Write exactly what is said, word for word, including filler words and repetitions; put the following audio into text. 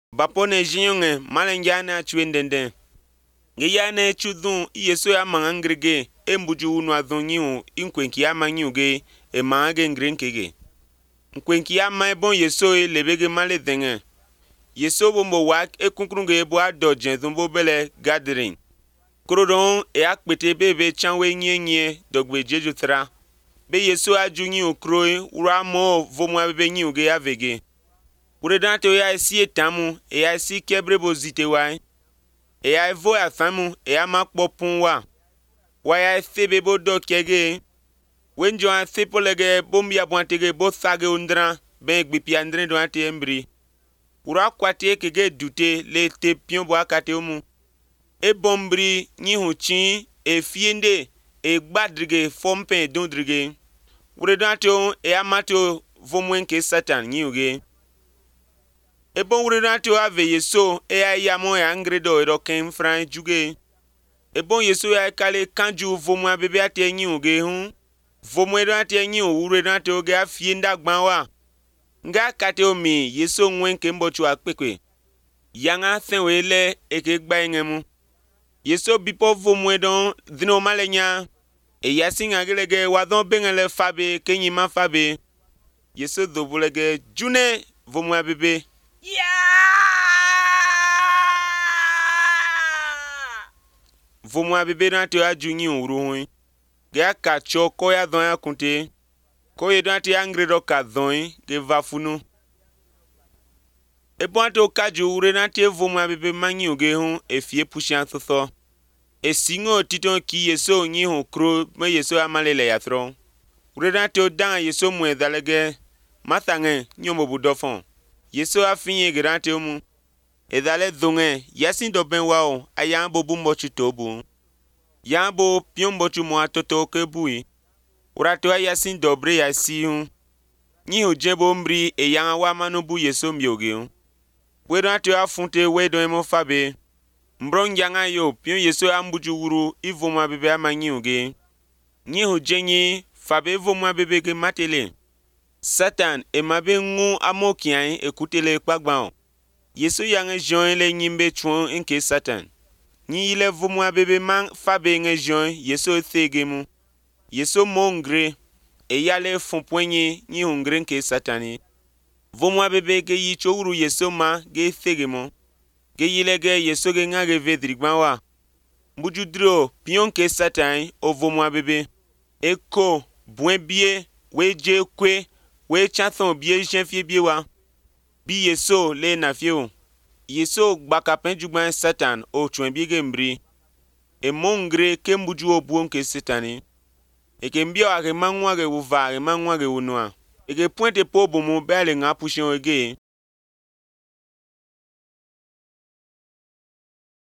Bapone jinyonge malenjana chwendende. Ngeyane chudun yeso ya mangangrege embuju unu adhonyiu inkwenki ya manyuge e mangage ngrenkege. Nkwenki ya ma bon yeso e lebege male dhenge. Yeso bombo wak e kunkrunge bo adojen dhumbo bele gathering. Krodon e akpete bebe chanwe nye nye dogbe jeju thra. Be yeso aju nyi ukroi ura mo vomwa bebe nyi uge ya vege. Ure dante ya esi etamu e ya esi kebrebo zite wai. E ya evo ya thamu e ya makpopun wa. Wa ya thebe bo do kege. Wenjo ya thepolege bombi ya bwantege bo thage undra ben gbipi andre do ante embri. Ura kwate kege dute le te pion bo akate omu. E bombri nyi huchin e fiende e gbadrige fompen dondrige. Ure dante on e ya mato vomwenke satan nyi uge. E bon wure dante ave yeso e ya yamo ya ngredo edo ken fran juge. E bon yeso ya kale kanju vomwa bebe ate nyi uge hun. Vomwe dante nyi wure dante oge a fienda gbanwa. Nga kate omi yeso ngwenke mbochu akpekwe. Yanga thenwele eke gba ngemu. Yeso bipo vomwe don dhino malenya. E yasin agelege wadon bengele fabe kenyi ma fabe. Yeso dobulege june vomwa bebe. Vomwa bebe dante aju nyi uru hui. Ge akacho ko ya dhon ya kunte. Ko ye dante ya ngredo ka dhon ge vafunu. E bonte o kaju ure dante vomwa bebe manyi uge hun e fie pushan thotho. E singo titon ki yeso nyi hun kro me yeso amalele ya thron. Ure dante o danga yeso mwe dhalege mathange nyomo budofon. Yeso afinye gerante omu. Edale dhunge yasin do ben wao ayambo bumbochu tobu. Yambo piombochu mwa toto kebui. Urato ya yasin dobre ya siun. Nyi jebo mbri e yanga wa manubu yeso myoge. Wedato ya funte wedo emo fabe. Mbron yanga yo pion yeso ambuju wuru ivo mwa bebe ama nyi uge. Nyi jenyi fabe vo mwa bebe ge matele. Satan e mabe ngu amokian ekutele kpagban. Yeso yang join le nyimbe chuon nke Satan. Nyi ile vomwa bebe man fabe nge join yeso thegemu. Yeso mongre e yale fonpoenye nyi hungre nke Satani. Vomwa bebe ge yi chouru yeso ma ge thegemu. Ge yile ge yeso ge ngage vedrigban wa. Mbujudro pion ke Satan o vomwa bebe. Eko buen bie weje kwe. We chanson bie jenfie bie wa. Bi yeso le na fie. Yeso bakapen jugban Satan o chwen biege mbri. E mongre ke mbuju o buon ke Satani. E ke mbio ake mangwa ge uva ge mangwa ge unwa. E ke pointe po bomo bele nga pushen ege.